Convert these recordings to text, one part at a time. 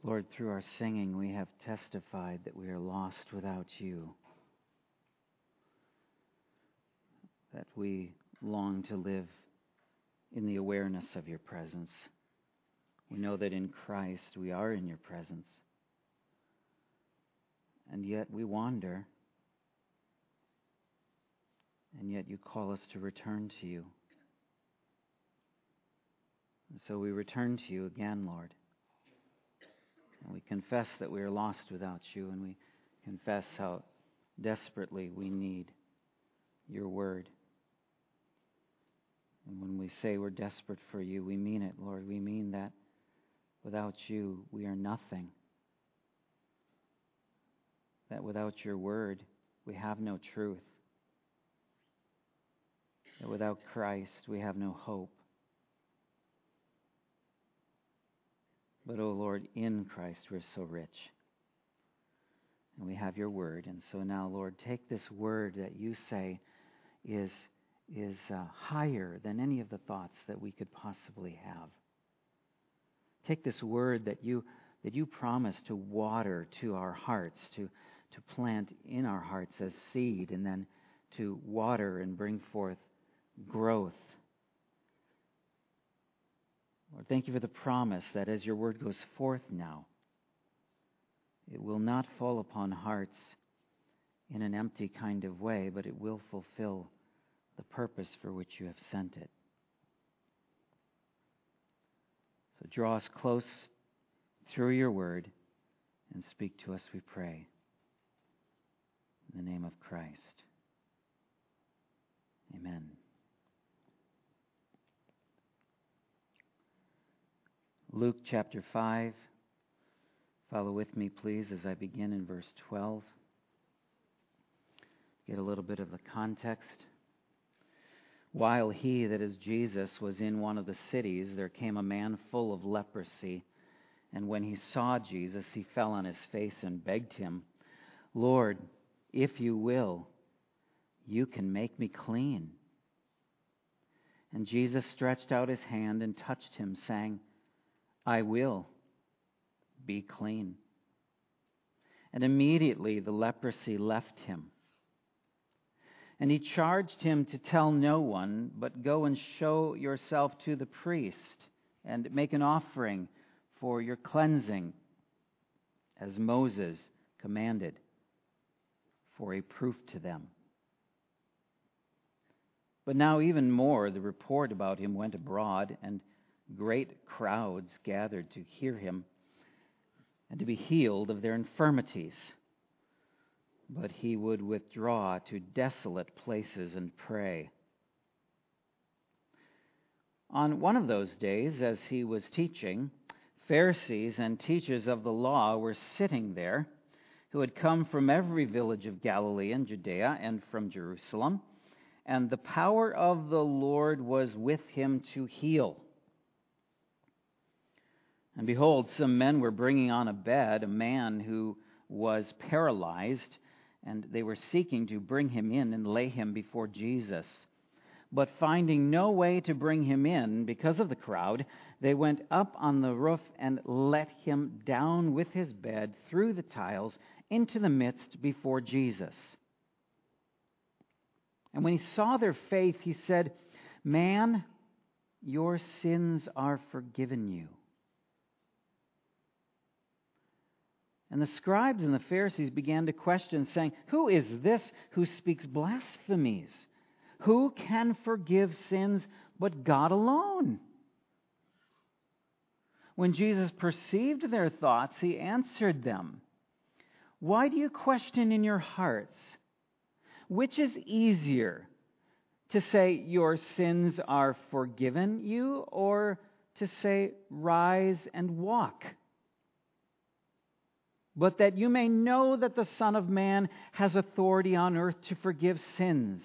Lord, through our singing, we have testified that we are lost without you, that we long to live in the awareness of your presence. We know that in Christ we are in your presence, and yet we wander, and yet you call us to return to you. And so we return to you again, Lord. And we confess that we are lost without you, and we confess how desperately we need your word. And when we say we're desperate for you, we mean it, Lord. We mean that without you, we are nothing. That without your word, we have no truth. That without Christ, we have no hope. But, oh Lord, in Christ we're so rich. And we have your word. And so now, Lord, take this word that you say is higher than any of the thoughts that we could possibly have. Take this word that you promise to water to our hearts, to plant in our hearts as seed, and then to water and bring forth growth. Lord, thank you for the promise that as your word goes forth now, it will not fall upon hearts in an empty kind of way, but it will fulfill the purpose for which you have sent it. So draw us close through your word and speak to us, we pray. In the name of Christ. Amen. Luke chapter 5. Follow with me, please, as I begin in verse 12. Get a little bit of the context. While he, that is Jesus, was in one of the cities, there came a man full of leprosy. And when he saw Jesus, he fell on his face and begged him, "Lord, if you will, you can make me clean." And Jesus stretched out his hand and touched him, saying, "I will. Be clean." And immediately the leprosy left him. And he charged him to tell no one, but go and show yourself to the priest and make an offering for your cleansing, as Moses commanded, for a proof to them. But now even more, the report about him went abroad, and great crowds gathered to hear him and to be healed of their infirmities. But he would withdraw to desolate places and pray. On one of those days, as he was teaching, Pharisees and teachers of the law were sitting there, who had come from every village of Galilee and Judea and from Jerusalem, and the power of the Lord was with him to heal. And behold, some men were bringing on a bed a man who was paralyzed, and they were seeking to bring him in and lay him before Jesus. But finding no way to bring him in because of the crowd, they went up on the roof and let him down with his bed through the tiles into the midst before Jesus. And when he saw their faith, he said, "Man, your sins are forgiven you." And the scribes and the Pharisees began to question, saying, "Who is this who speaks blasphemies? Who can forgive sins but God alone?" When Jesus perceived their thoughts, he answered them, "Why do you question in your hearts? Which is easier, to say your sins are forgiven you, or to say rise and walk? But that you may know that the Son of Man has authority on earth to forgive sins."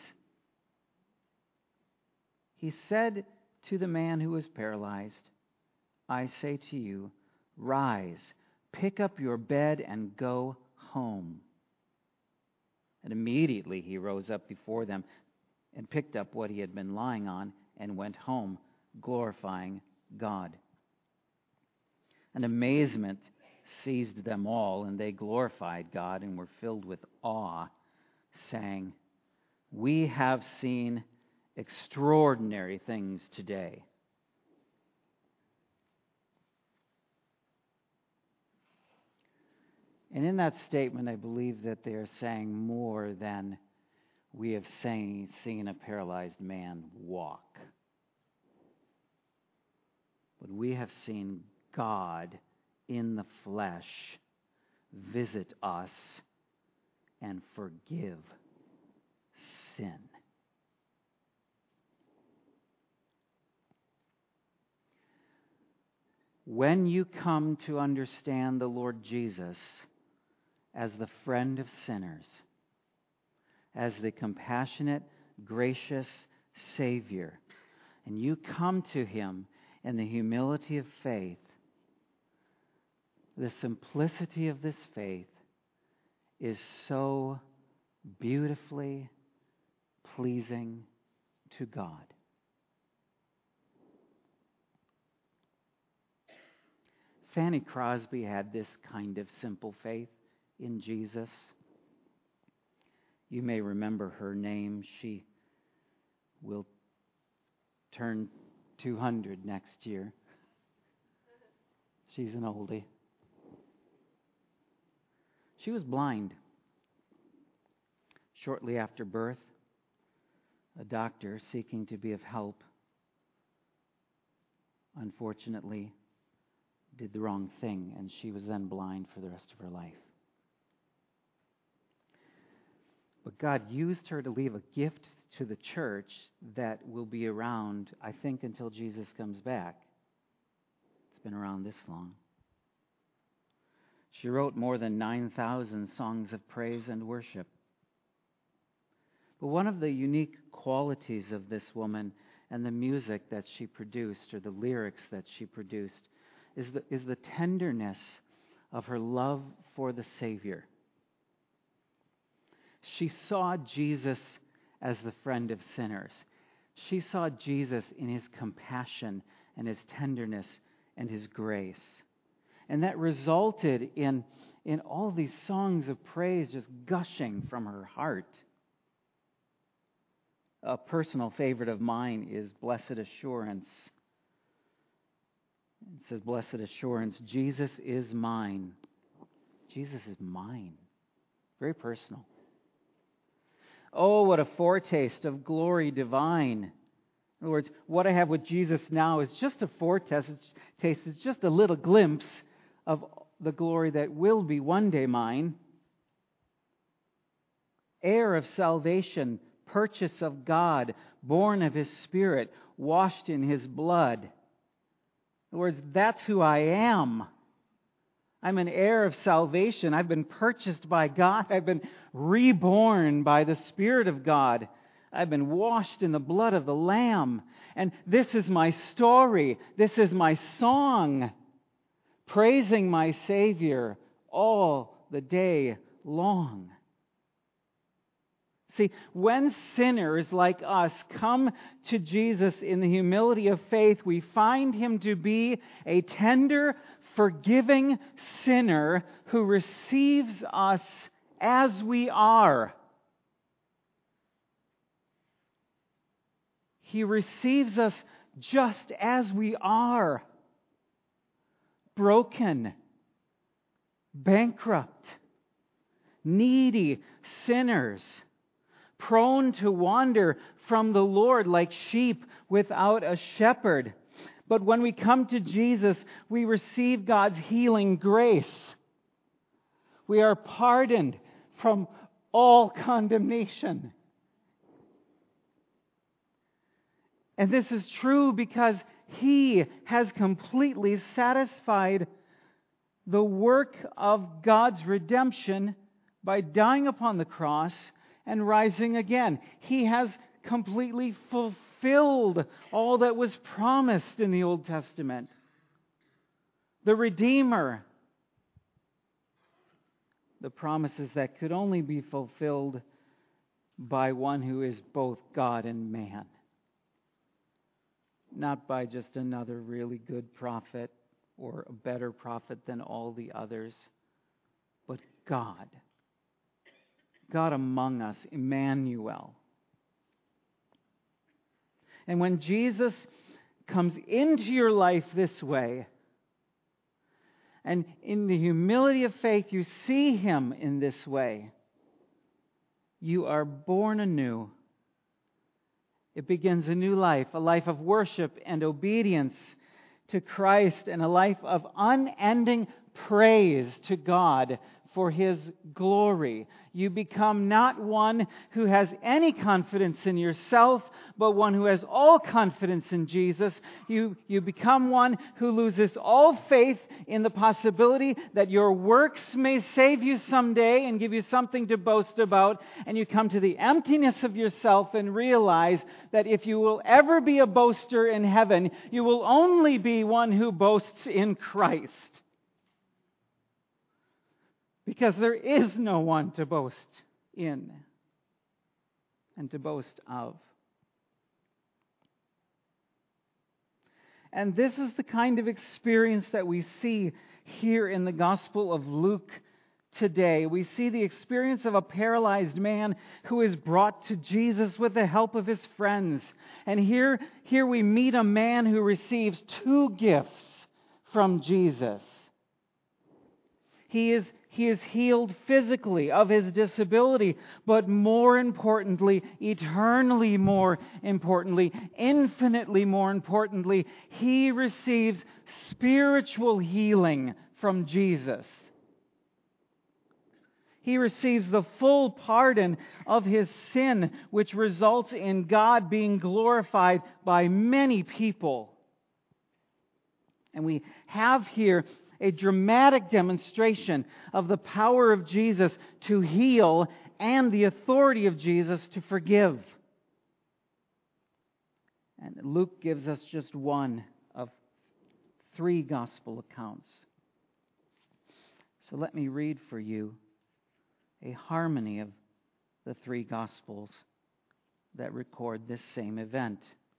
He said to the man who was paralyzed, "I say to you, rise, pick up your bed and go home." And immediately he rose up before them and picked up what he had been lying on and went home, glorifying God. And amazement seized them all, and they glorified God and were filled with awe, saying, "We have seen extraordinary things today." And in that statement, I believe that they are saying more than we have seen a paralyzed man walk. But we have seen God in the flesh visit us and forgive sin. When you come to understand the Lord Jesus as the friend of sinners, as the compassionate, gracious Savior, and you come to Him in the humility of faith, the simplicity of this faith is so beautifully pleasing to God. Fanny Crosby had this kind of simple faith in Jesus. You may remember her name. She will turn 200 next year. She's an oldie. She was blind. Shortly after birth, a doctor seeking to be of help, unfortunately, did the wrong thing, and she was then blind for the rest of her life. But God used her to leave a gift to the church that will be around, I think, until Jesus comes back. It's been around this long. She wrote more than 9,000 songs of praise and worship. But one of the unique qualities of this woman and the music that she produced, or the lyrics that she produced, is the tenderness of her love for the Savior. She saw Jesus as the friend of sinners. She saw Jesus in His compassion and His tenderness and His grace. And that resulted in all these songs of praise just gushing from her heart. A personal favorite of mine is Blessed Assurance. It says, "Blessed assurance, Jesus is mine." Jesus is mine. Very personal. Oh, what a foretaste of glory divine. In other words, what I have with Jesus now is just a foretaste. It's just a little glimpse of the glory that will be one day mine. Heir of salvation, purchase of God, born of His Spirit, washed in His blood. In other words, that's who I am. I'm an heir of salvation. I've been purchased by God. I've been reborn by the Spirit of God. I've been washed in the blood of the Lamb. And this is my story. This is my song, praising my Savior all the day long. See, when sinners like us come to Jesus in the humility of faith, we find Him to be a tender, forgiving sinner who receives us as we are. He receives us just as we are. Broken, bankrupt, needy sinners, prone to wander from the Lord like sheep without a shepherd. But when we come to Jesus, we receive God's healing grace. We are pardoned from all condemnation. And this is true because He has completely satisfied the work of God's redemption by dying upon the cross and rising again. He has completely fulfilled all that was promised in the Old Testament. The Redeemer. The promises that could only be fulfilled by one who is both God and man. Not by just another really good prophet or a better prophet than all the others, but God. God among us, Emmanuel. And when Jesus comes into your life this way, and in the humility of faith you see Him in this way, you are born anew. It begins a new life, a life of worship and obedience to Christ, and a life of unending praise to God for His glory. You become not one who has any confidence in yourself, but one who has all confidence in Jesus. You become one who loses all faith in the possibility that your works may save you someday and give you something to boast about. And you come to the emptiness of yourself and realize that if you will ever be a boaster in heaven, you will only be one who boasts in Christ. Because there is no one to boast in and to boast of. And this is the kind of experience that we see here in the Gospel of Luke today. We see the experience of a paralyzed man who is brought to Jesus with the help of his friends. And here we meet a man who receives two gifts from Jesus. He is healed physically of his disability, but more importantly, eternally more importantly, infinitely more importantly, he receives spiritual healing from Jesus. He receives the full pardon of his sin, which results in God being glorified by many people. And we have here a dramatic demonstration of the power of Jesus to heal and the authority of Jesus to forgive. And Luke gives us just one of three gospel accounts. So let me read for you a harmony of the three gospels that record this same event.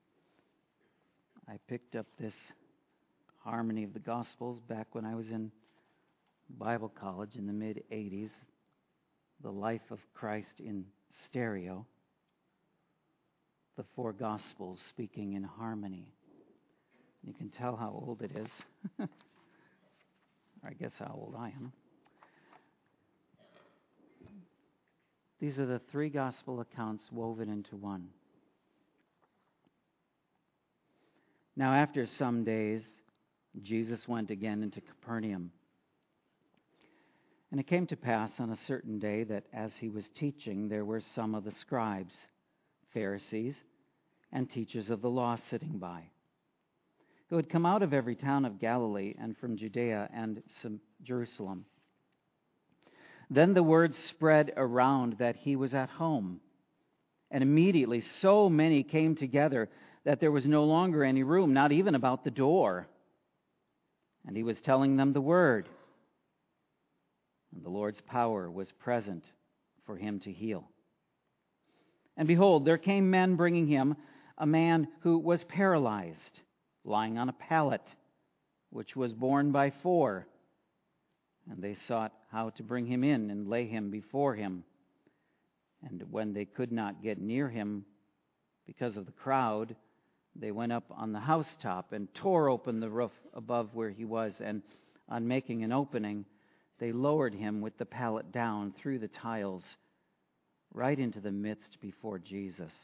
I picked up this harmony of the Gospels back when I was in Bible college in the mid-'80s. The Life of Christ in Stereo. The four Gospels speaking in harmony. You can tell how old it is. Or I guess how old I am. These are the three Gospel accounts woven into one. Now after some days, Jesus went again into Capernaum. And it came to pass on a certain day that as he was teaching, there were some of the scribes, Pharisees, and teachers of the law sitting by, who had come out of every town of Galilee and from Judea and Jerusalem. Then the word spread around that he was at home. And immediately so many came together that there was no longer any room, not even about the door. And he was telling them the word. And the Lord's power was present for him to heal. And behold, there came men bringing him a man who was paralyzed, lying on a pallet, which was borne by four. And they sought how to bring him in and lay him before him. And when they could not get near him because of the crowd, they went up on the housetop and tore open the roof above where he was, and on making an opening, they lowered him with the pallet down through the tiles right into the midst before Jesus.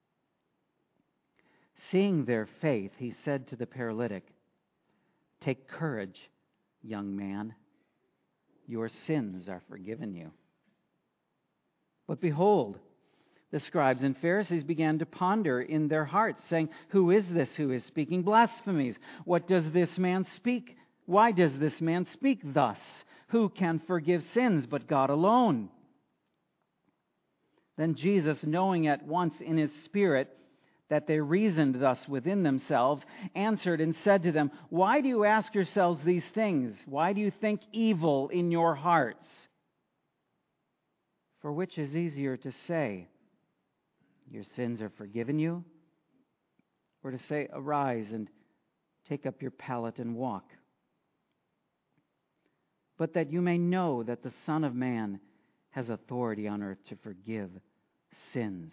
Seeing their faith, he said to the paralytic, "Take courage, young man. Your sins are forgiven you." But behold, the scribes and Pharisees began to ponder in their hearts, saying, "Who is this who is speaking blasphemies? What does this man speak? Why does this man speak thus? Who can forgive sins but God alone?" Then Jesus, knowing at once in his spirit that they reasoned thus within themselves, answered and said to them, "Why do you ask yourselves these things? Why do you think evil in your hearts? For which is easier to say, 'Your sins are forgiven you,' or to say, 'Arise and take up your pallet and walk'? but that you may know that the Son of Man has authority on earth to forgive sins."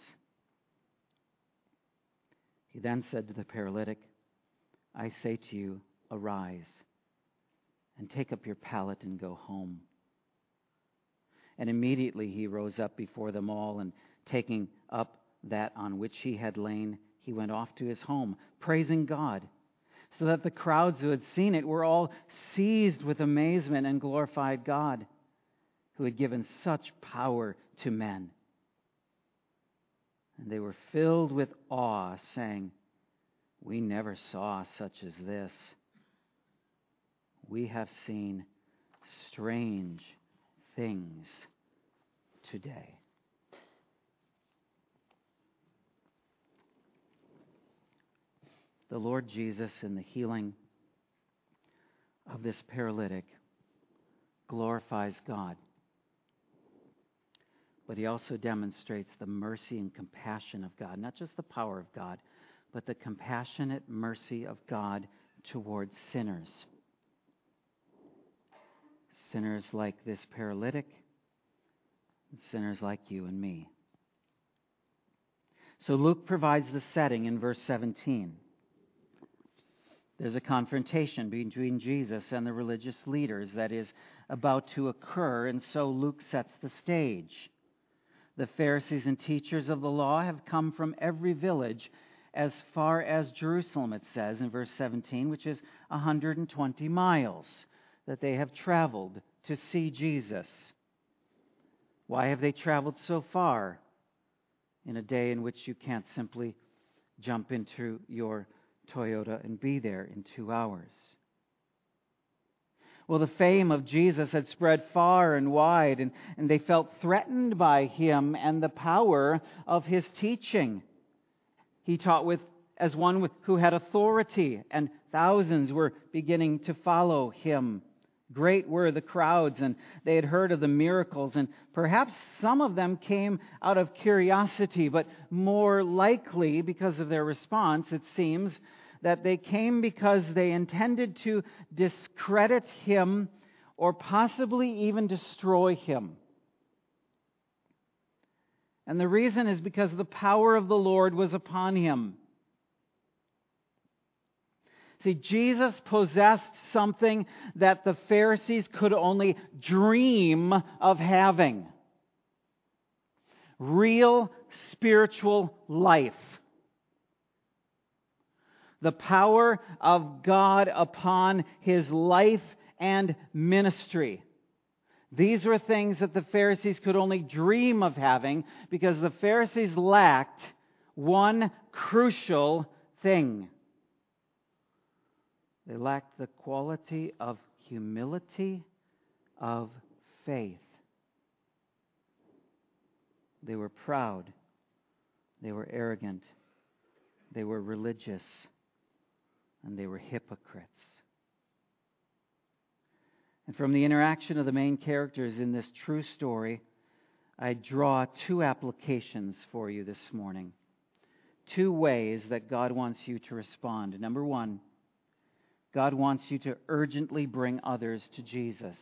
He then said to the paralytic, "I say to you, arise, and take up your pallet and go home." And immediately he rose up before them all, and taking up that on which he had lain, he went off to his home, praising God, so that the crowds who had seen it were all seized with amazement and glorified God, who had given such power to men. And they were filled with awe, saying, "We never saw such as this. We have seen strange things today." The Lord Jesus, in the healing of this paralytic, glorifies God. But he also demonstrates the mercy and compassion of God, not just the power of God, but the compassionate mercy of God towards sinners. Sinners like this paralytic, and sinners like you and me. So Luke provides the setting in verse 17. There's a confrontation between Jesus and the religious leaders that is about to occur, and so Luke sets the stage. The Pharisees and teachers of the law have come from every village as far as Jerusalem, it says in verse 17, which is 120 miles that they have traveled to see Jesus. Why have they traveled so far in a day in which you can't simply jump into your Toyota and be there in 2 hours? Well, the fame of Jesus had spread far and wide, and they felt threatened by him and the power of his teaching. He taught as one who had authority, and thousands were beginning to follow him. Great were the crowds, and they had heard of the miracles, and perhaps some of them came out of curiosity, but more likely, because of their response, it seems, that they came because they intended to discredit him or possibly even destroy him. And the reason is because the power of the Lord was upon him. See, Jesus possessed something that the Pharisees could only dream of having. Real spiritual life. The power of God upon his life and ministry. These were things that the Pharisees could only dream of having because the Pharisees lacked one crucial thing. They lacked the quality of humility, of faith. They were proud. They were arrogant. They were religious. And they were hypocrites. And from the interaction of the main characters in this true story, I draw 2 applications for you this morning. 2 ways that God wants you to respond. Number 1, God wants you to urgently bring others to Jesus.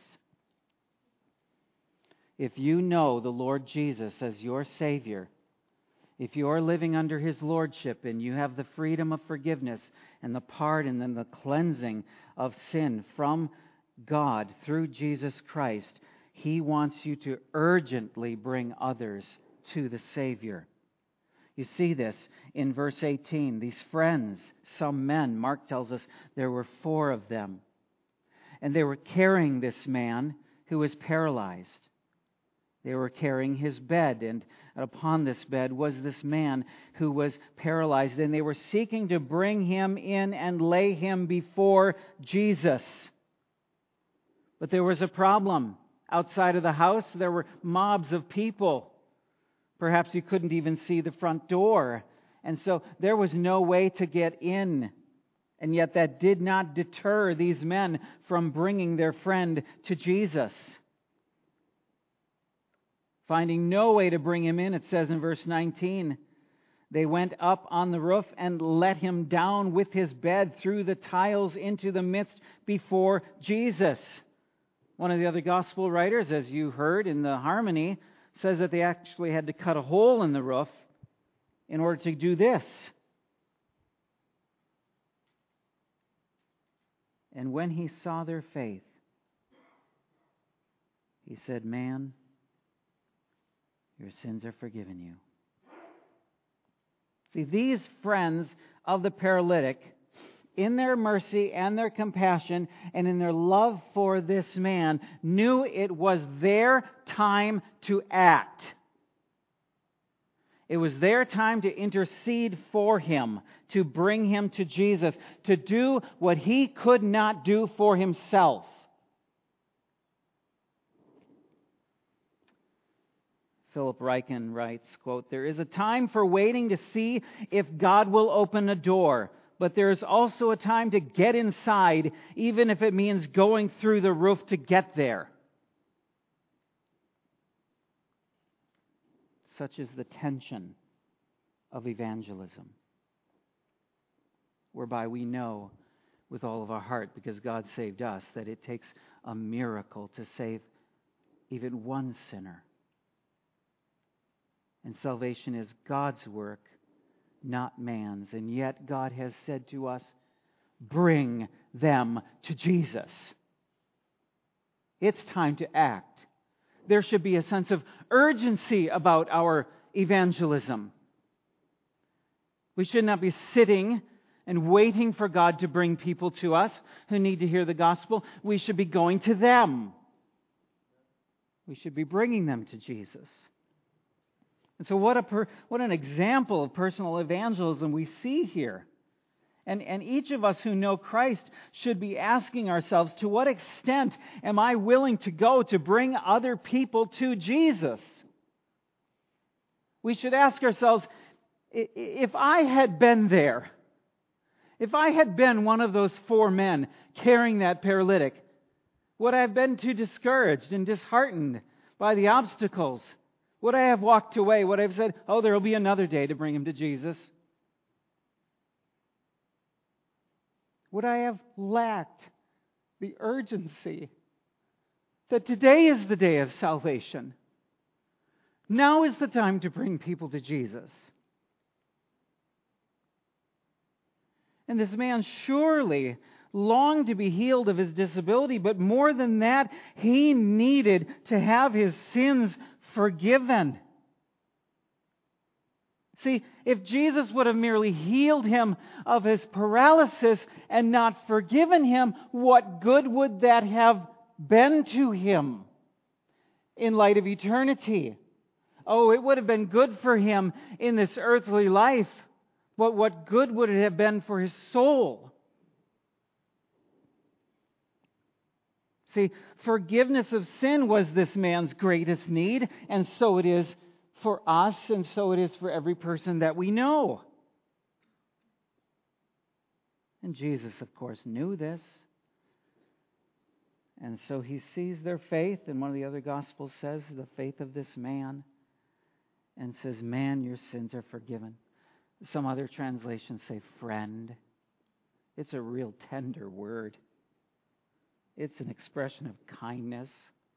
If you know the Lord Jesus as your Savior, if you are living under His Lordship and you have the freedom of forgiveness and the pardon and the cleansing of sin from God through Jesus Christ, He wants you to urgently bring others to the Savior. You see this in verse 18. These friends, some men, Mark tells us there were 4 of them. And they were carrying this man who was paralyzed. They were carrying his bed, and upon this bed was this man who was paralyzed, and they were seeking to bring him in and lay him before Jesus. But there was a problem. Outside of the house, there were mobs of people. Perhaps you couldn't even see the front door. And so there was no way to get in. And yet that did not deter these men from bringing their friend to Jesus. Finding no way to bring him in, it says in verse 19, they went up on the roof and let him down with his bed through the tiles into the midst before Jesus. One of the other gospel writers, as you heard in the harmony, says that they actually had to cut a hole in the roof in order to do this. And when he saw their faith, he said, "Man, your sins are forgiven you." See, these friends of the paralytic, in their mercy and their compassion and in their love for this man, knew it was their time to act. It was their time to intercede for him, to bring him to Jesus, to do what he could not do for himself. Philip Ryken writes, quote, "There is a time for waiting to see if God will open a door, but there is also a time to get inside, even if it means going through the roof to get there." Such is the tension of evangelism, whereby we know with all of our heart, because God saved us, that it takes a miracle to save even one sinner. And salvation is God's work, not man's. And yet God has said to us, bring them to Jesus. It's time to act. There should be a sense of urgency about our evangelism. We should not be sitting and waiting for God to bring people to us who need to hear the gospel. We should be going to them. We should be bringing them to Jesus. And so what an example of personal evangelism we see here. And each of us who know Christ should be asking ourselves, to what extent am I willing to go to bring other people to Jesus? We should ask ourselves, if I had been there, if I had been one of those 4 men carrying that paralytic, would I have been too discouraged and disheartened by the obstacles? Would I have walked away? Would I have said, "Oh, there will be another day to bring him to Jesus"? Would I have lacked the urgency that today is the day of salvation? Now is the time to bring people to Jesus. And this man surely longed to be healed of his disability, but more than that, he needed to have his sins forgiven. See, if Jesus would have merely healed him of his paralysis and not forgiven him, what good would that have been to him in light of eternity? Oh, it would have been good for him in this earthly life, but what good would it have been for his soul? See, forgiveness of sin was this man's greatest need, and so it is for us, and so it is for every person that we know. And Jesus, of course, knew this. And so he sees their faith, and one of the other Gospels says, the faith of this man, and says, "Man, your sins are forgiven." Some other translations say friend. It's a real tender word. It's an expression of kindness.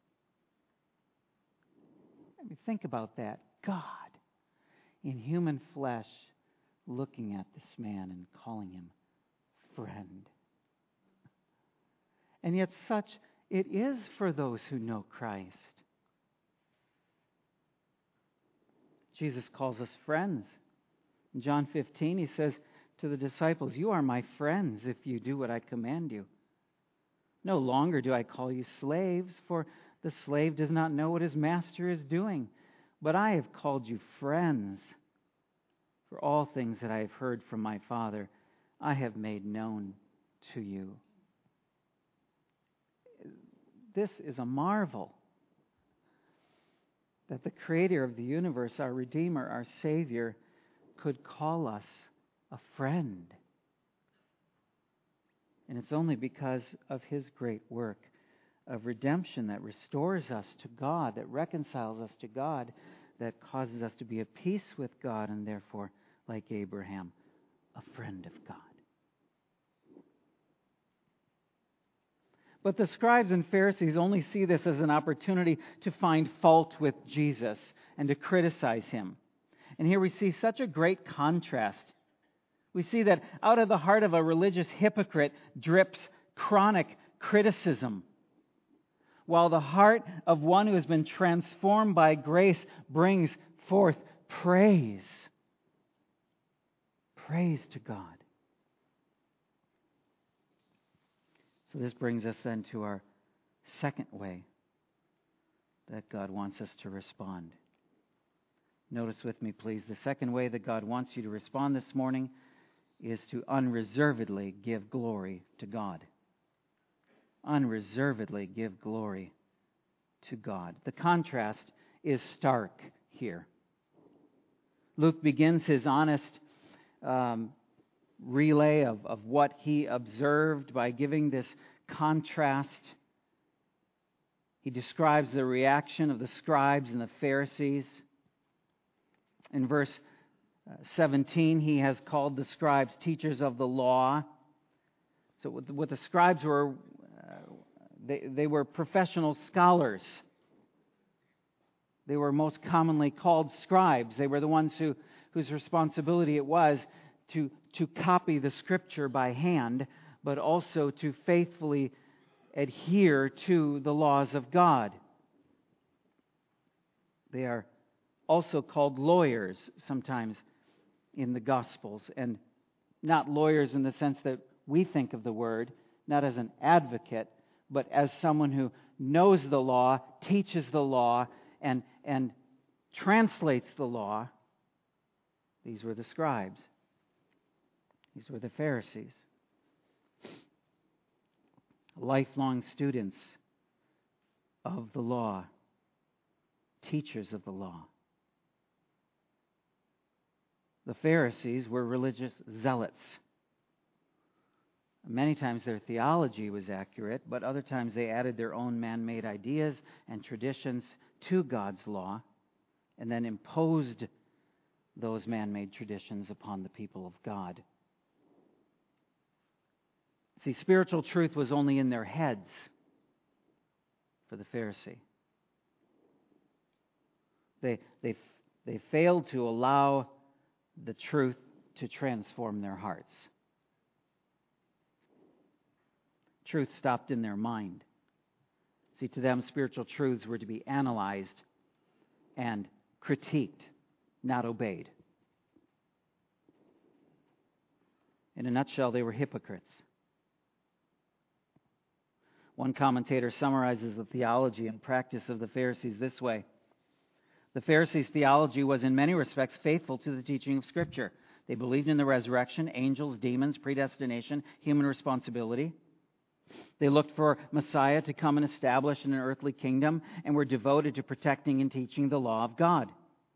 I mean, think about that. God, in human flesh, looking at this man and calling him friend. And yet such it is for those who know Christ. Jesus calls us friends. In John 15, he says to the disciples, "You are my friends if you do what I command you. No longer do I call you slaves, for the slave does not know what his master is doing. But I have called you friends. For all things that I have heard from my Father, I have made known to you." This is a marvel, that the Creator of the universe, our Redeemer, our Savior, could call us a friend. And it's only because of His great work of redemption that restores us to God, that reconciles us to God, that causes us to be at peace with God, and therefore, like Abraham, a friend of God. But the scribes and Pharisees only see this as an opportunity to find fault with Jesus and to criticize him. And here we see such a great contrast. We see that out of the heart of a religious hypocrite drips chronic criticism, while the heart of one who has been transformed by grace brings forth praise. Praise to God. So this brings us then to our second way that God wants us to respond. Notice with me, please, the second way that God wants you to respond this morning is to unreservedly give glory to God. Unreservedly give glory to God. The contrast is stark here. Luke begins his honest relay of what he observed by giving this contrast. He describes the reaction of the scribes and the Pharisees. In verse 17, he has called the scribes teachers of the law. So what the scribes were, they were professional scholars. They were most commonly called scribes. They were the ones whose responsibility it was to copy the Scripture by hand, but also to faithfully adhere to the laws of God. They are also called lawyers sometimes in the Gospels, and not lawyers in the sense that we think of the word, not as an advocate, but as someone who knows the law, teaches the law, and translates the law. These were the scribes. These were the Pharisees. Lifelong students of the law, teachers of the law. The Pharisees were religious zealots. Many times their theology was accurate, but other times they added their own man-made ideas and traditions to God's law and then imposed those man-made traditions upon the people of God. See, spiritual truth was only in their heads for the Pharisee. They failed to allow the truth to transform their hearts. Truth stopped in their mind. See, to them, spiritual truths were to be analyzed and critiqued, not obeyed. In a nutshell, they were hypocrites. One commentator summarizes the theology and practice of the Pharisees this way. The Pharisees' theology was in many respects faithful to the teaching of Scripture. They believed in the resurrection, angels, demons, predestination, human responsibility. They looked for Messiah to come and establish an earthly kingdom and were devoted to protecting and teaching the law of God.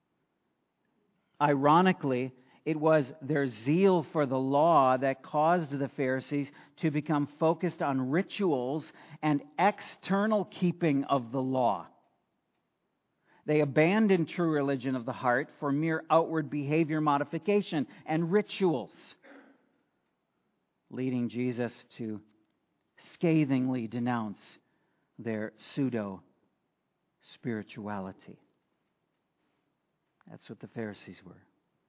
Ironically, it was their zeal for the law that caused the Pharisees to become focused on rituals and external keeping of the law. They abandoned true religion of the heart for mere outward behavior modification and rituals, leading Jesus to scathingly denounce their pseudo-spirituality. That's what the Pharisees were.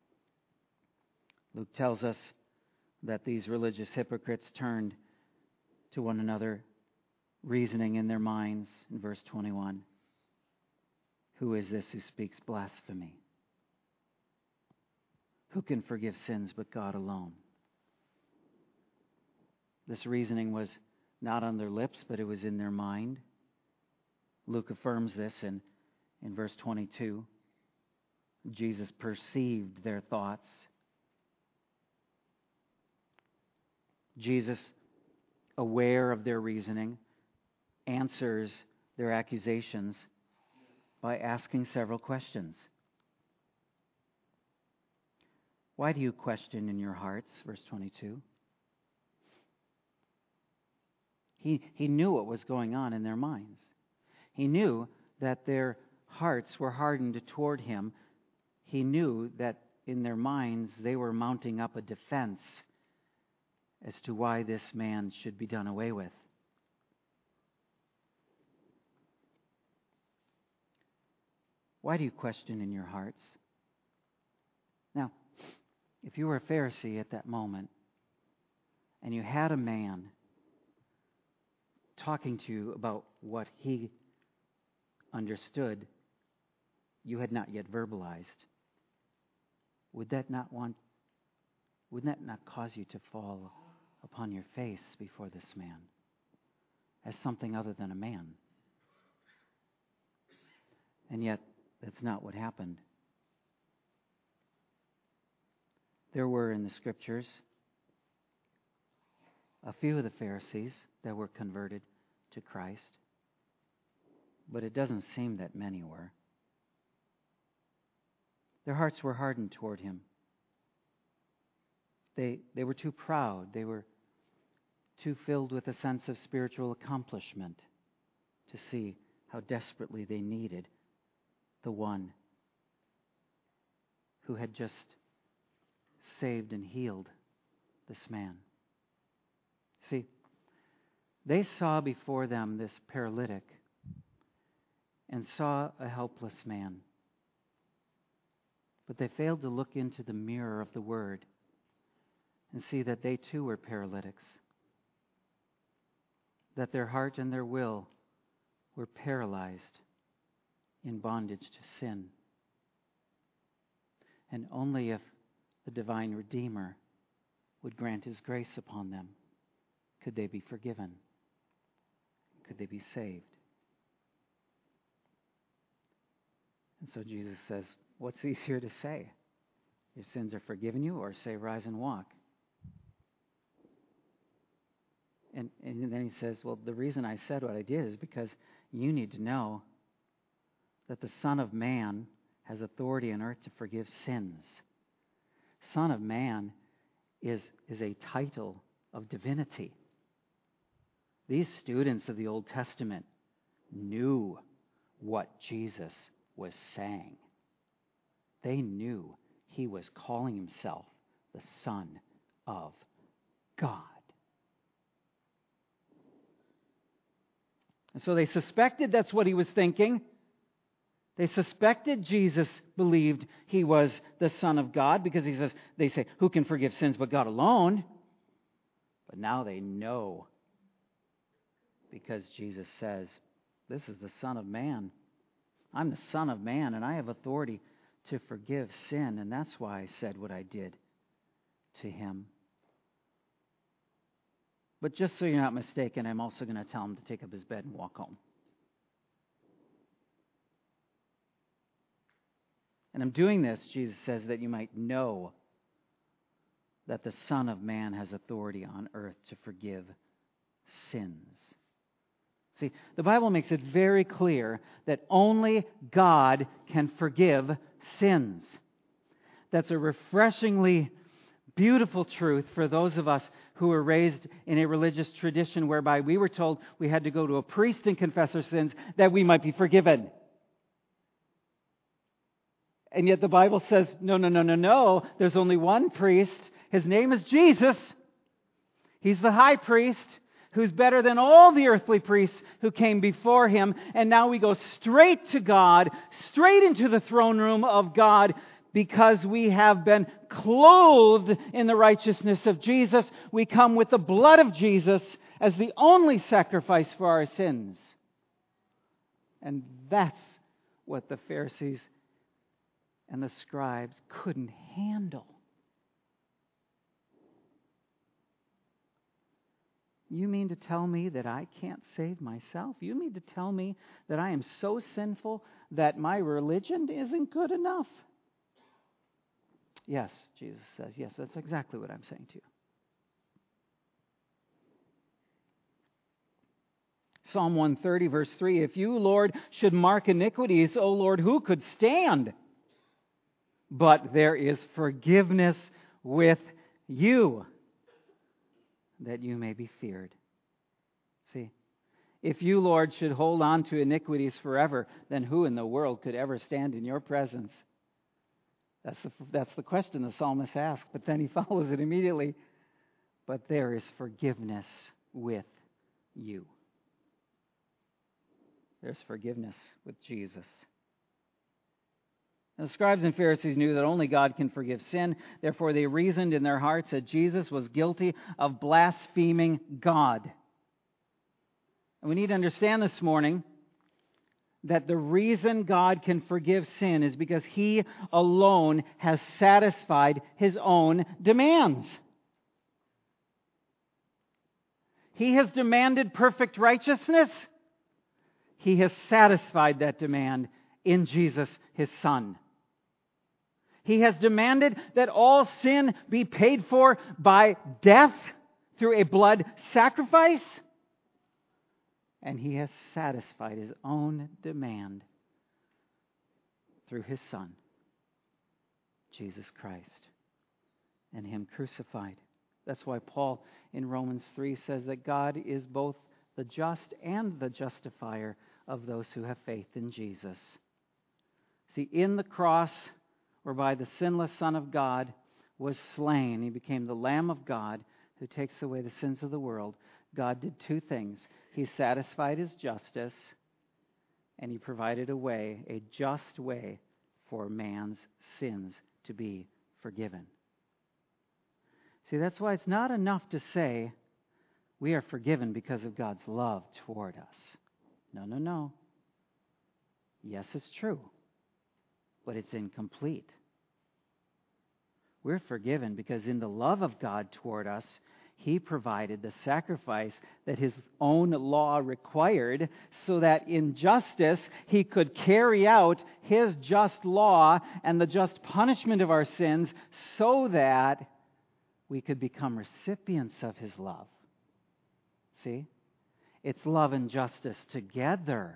Luke tells us that these religious hypocrites turned to one another, reasoning in their minds in verse 21. Who is this who speaks blasphemy? Who can forgive sins but God alone? This reasoning was not on their lips, but it was in their mind. Luke affirms this in verse 22. Jesus perceived their thoughts. Jesus, aware of their reasoning, answers their accusations by asking several questions. Why do you question in your hearts? Verse 22. He knew what was going on in their minds. He knew that their hearts were hardened toward him. He knew that in their minds they were mounting up a defense as to why this man should be done away with. Why do you question in your hearts? Now, if you were a Pharisee at that moment, and you had a man talking to you about what he understood you had not yet verbalized, would that not cause you to fall upon your face before this man as something other than a man? And yet, that's not what happened. There were in the Scriptures a few of the Pharisees that were converted to Christ, but it doesn't seem that many were. Their hearts were hardened toward him. They were too proud. They were too filled with a sense of spiritual accomplishment to see how desperately they needed the one who had just saved and healed this man. See, they saw before them this paralytic and saw a helpless man. But they failed to look into the mirror of the Word and see that they too were paralytics, that their heart and their will were paralyzed in bondage to sin. And only if the divine Redeemer would grant His grace upon them could they be forgiven, could they be saved. And so Jesus says, what's easier to say? Your sins are forgiven you, or say, rise and walk? And then he says, well, the reason I said what I did is because you need to know that the Son of Man has authority on earth to forgive sins. Son of Man is a title of divinity. These students of the Old Testament knew what Jesus was saying. They knew He was calling Himself the Son of God. And so they suspected that's what He was thinking. They suspected Jesus believed He was the Son of God because He says, they say, who can forgive sins but God alone? But now they know because Jesus says, this is the Son of Man. I'm the Son of Man and I have authority to forgive sin, and that's why I said what I did to Him. But just so you're not mistaken, I'm also going to tell him to take up his bed and walk home. And I'm doing this, Jesus says, that you might know that the Son of Man has authority on earth to forgive sins. See, the Bible makes it very clear that only God can forgive sins. That's a refreshingly beautiful truth for those of us who were raised in a religious tradition whereby we were told we had to go to a priest and confess our sins that we might be forgiven. And yet the Bible says, no. There's only one priest. His name is Jesus. He's the high priest who's better than all the earthly priests who came before Him. And now we go straight to God, straight into the throne room of God, because we have been clothed in the righteousness of Jesus. We come with the blood of Jesus as the only sacrifice for our sins. And that's what the Pharisees and the scribes couldn't handle. You mean to tell me that I can't save myself? You mean to tell me that I am so sinful that my religion isn't good enough? Yes, Jesus says. Yes, that's exactly what I'm saying to you. Psalm 130, verse 3, if you, Lord, should mark iniquities, O Lord, who could stand? But there is forgiveness with you, that you may be feared. See, if you, Lord, should hold on to iniquities forever, then who in the world could ever stand in your presence? That's the question the psalmist asks, but then he follows it immediately. But there is forgiveness with you. There's forgiveness with Jesus. The scribes and Pharisees knew that only God can forgive sin. Therefore, they reasoned in their hearts that Jesus was guilty of blaspheming God. And we need to understand this morning that the reason God can forgive sin is because He alone has satisfied His own demands. He has demanded perfect righteousness. He has satisfied that demand in Jesus, His Son. He has demanded that all sin be paid for by death through a blood sacrifice. And He has satisfied His own demand through His Son, Jesus Christ, and Him crucified. That's why Paul in Romans 3 says that God is both the just and the justifier of those who have faith in Jesus. See, in the cross, whereby the sinless Son of God was slain, He became the Lamb of God who takes away the sins of the world. God did two things. He satisfied His justice, and He provided a way, a just way, for man's sins to be forgiven. See, that's why it's not enough to say we are forgiven because of God's love toward us. No. Yes, it's true, but it's incomplete. We're forgiven because in the love of God toward us, He provided the sacrifice that His own law required so that in justice He could carry out His just law and the just punishment of our sins so that we could become recipients of His love. See? It's love and justice together.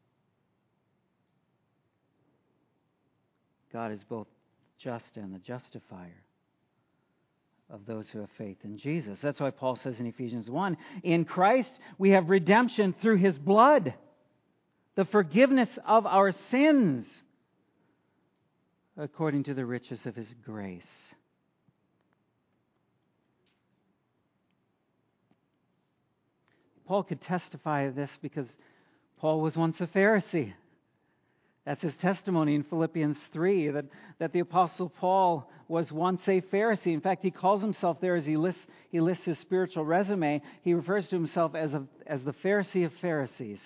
God is both just and the justifier of those who have faith in Jesus. That's why Paul says in Ephesians 1, in Christ we have redemption through His blood, the forgiveness of our sins, according to the riches of His grace. Paul could testify of this because Paul was once a Pharisee. That's his testimony in Philippians 3, that the Apostle Paul was once a Pharisee. In fact, he calls himself there as he lists his spiritual resume. He refers to himself as the Pharisee of Pharisees.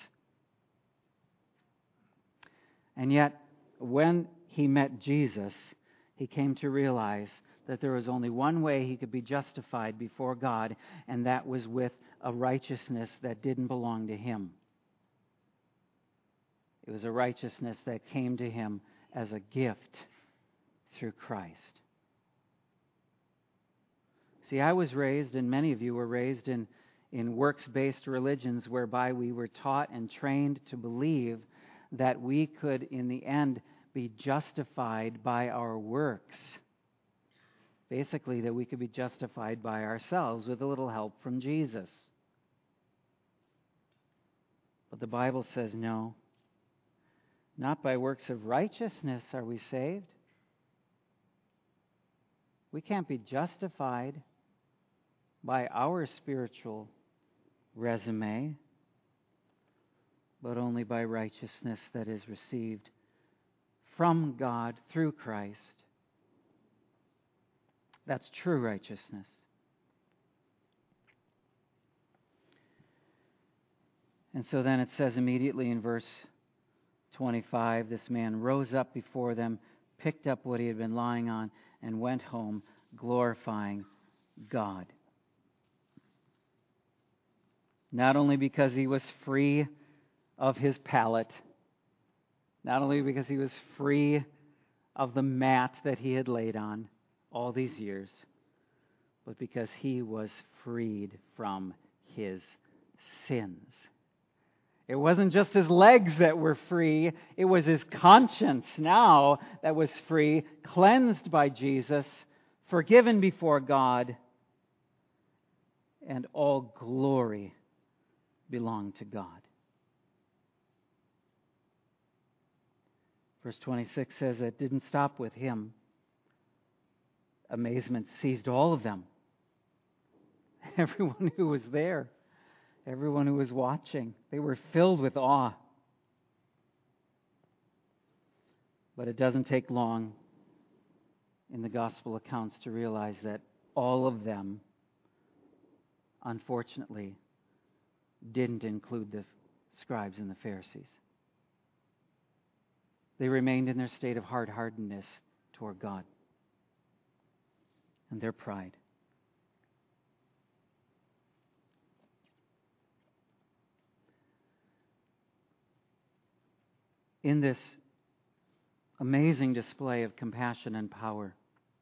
And yet, when he met Jesus, he came to realize that there was only one way he could be justified before God, and that was with a righteousness that didn't belong to him. It was a righteousness that came to him as a gift through Christ. See, I was raised, and many of you were raised in works-based religions whereby we were taught and trained to believe that we could, in the end, be justified by our works. Basically, that we could be justified by ourselves with a little help from Jesus. But the Bible says no. Not by works of righteousness are we saved. We can't be justified by our spiritual resume, but only by righteousness that is received from God through Christ. That's true righteousness. And so then it says immediately in verse 25, this man rose up before them, picked up what he had been lying on, and went home glorifying God. Not only because he was free of his palate, not only because he was free of the mat that he had laid on all these years, but because he was freed from his sins. It wasn't just his legs that were free, it was his conscience now that was free, cleansed by Jesus, forgiven before God, and all glory belonged to God. Verse 26 says it didn't stop with him. Amazement seized all of them. Everyone who was there. Everyone who was watching, they were filled with awe. But it doesn't take long in the gospel accounts to realize that all of them, unfortunately, didn't include the scribes and the Pharisees. They remained in their state of hard-heartedness toward God and their pride. In this amazing display of compassion and power,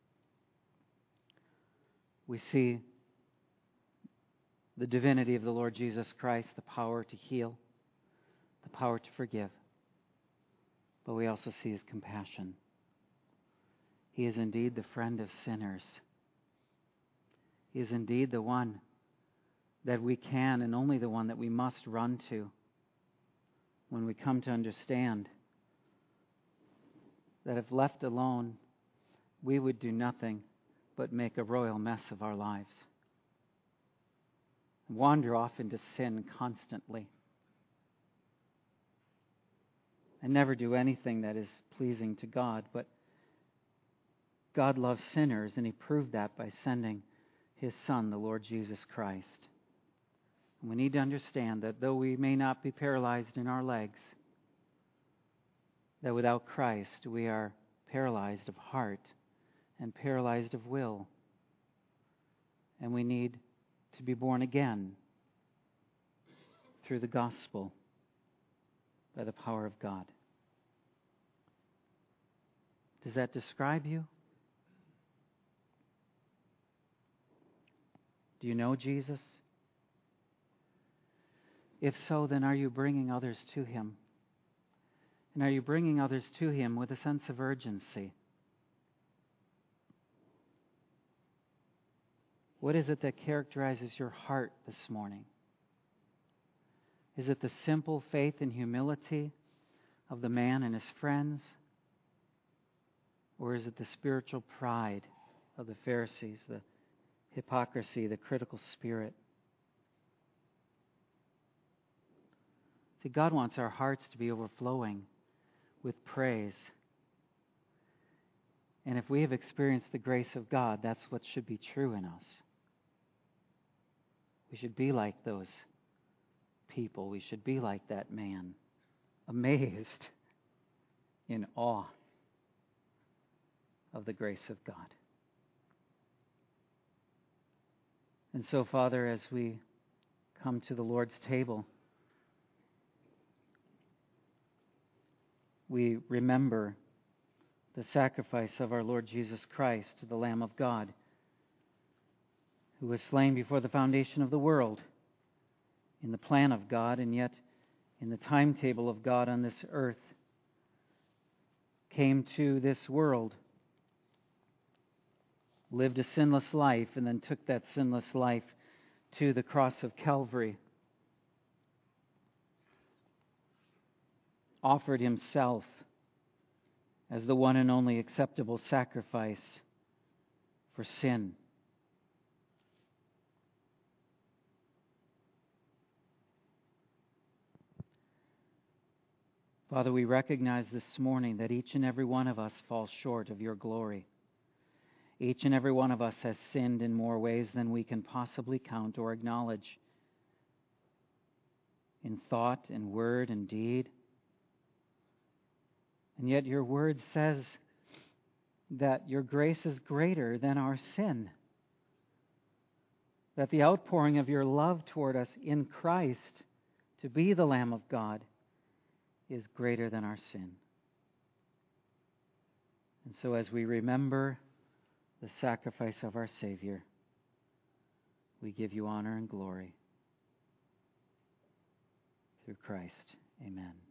we see the divinity of the Lord Jesus Christ, the power to heal, the power to forgive. But we also see His compassion. He is indeed the friend of sinners. He is indeed the one that we can, and only the one that we must run to when we come to understand that if left alone, we would do nothing but make a royal mess of our lives. Wander off into sin constantly. And never do anything that is pleasing to God. But God loves sinners, and He proved that by sending His Son, the Lord Jesus Christ. And we need to understand that though we may not be paralyzed in our legs, that without Christ we are paralyzed of heart and paralyzed of will. And we need to be born again through the gospel by the power of God. Does that describe you? Do you know Jesus? If so, then are you bringing others to Him? And are you bringing others to Him with a sense of urgency? What is it that characterizes your heart this morning? Is it the simple faith and humility of the man and his friends? Or is it the spiritual pride of the Pharisees, the hypocrisy, the critical spirit? See, God wants our hearts to be overflowing with praise. And if we have experienced the grace of God, that's what should be true in us. We should be like those people. We should be like that man, amazed in awe of the grace of God. And so, Father, as we come to the Lord's table, we remember the sacrifice of our Lord Jesus Christ, the Lamb of God, who was slain before the foundation of the world, in the plan of God, and yet in the timetable of God on this earth, came to this world, lived a sinless life, and then took that sinless life to the cross of Calvary, offered Himself as the one and only acceptable sacrifice for sin. Father, we recognize this morning that each and every one of us falls short of Your glory. Each and every one of us has sinned in more ways than we can possibly count or acknowledge, in thought and word and deed. And yet Your word says that Your grace is greater than our sin. That the outpouring of Your love toward us in Christ, to be the Lamb of God, is greater than our sin. And so as we remember the sacrifice of our Savior, we give You honor and glory through Christ. Amen.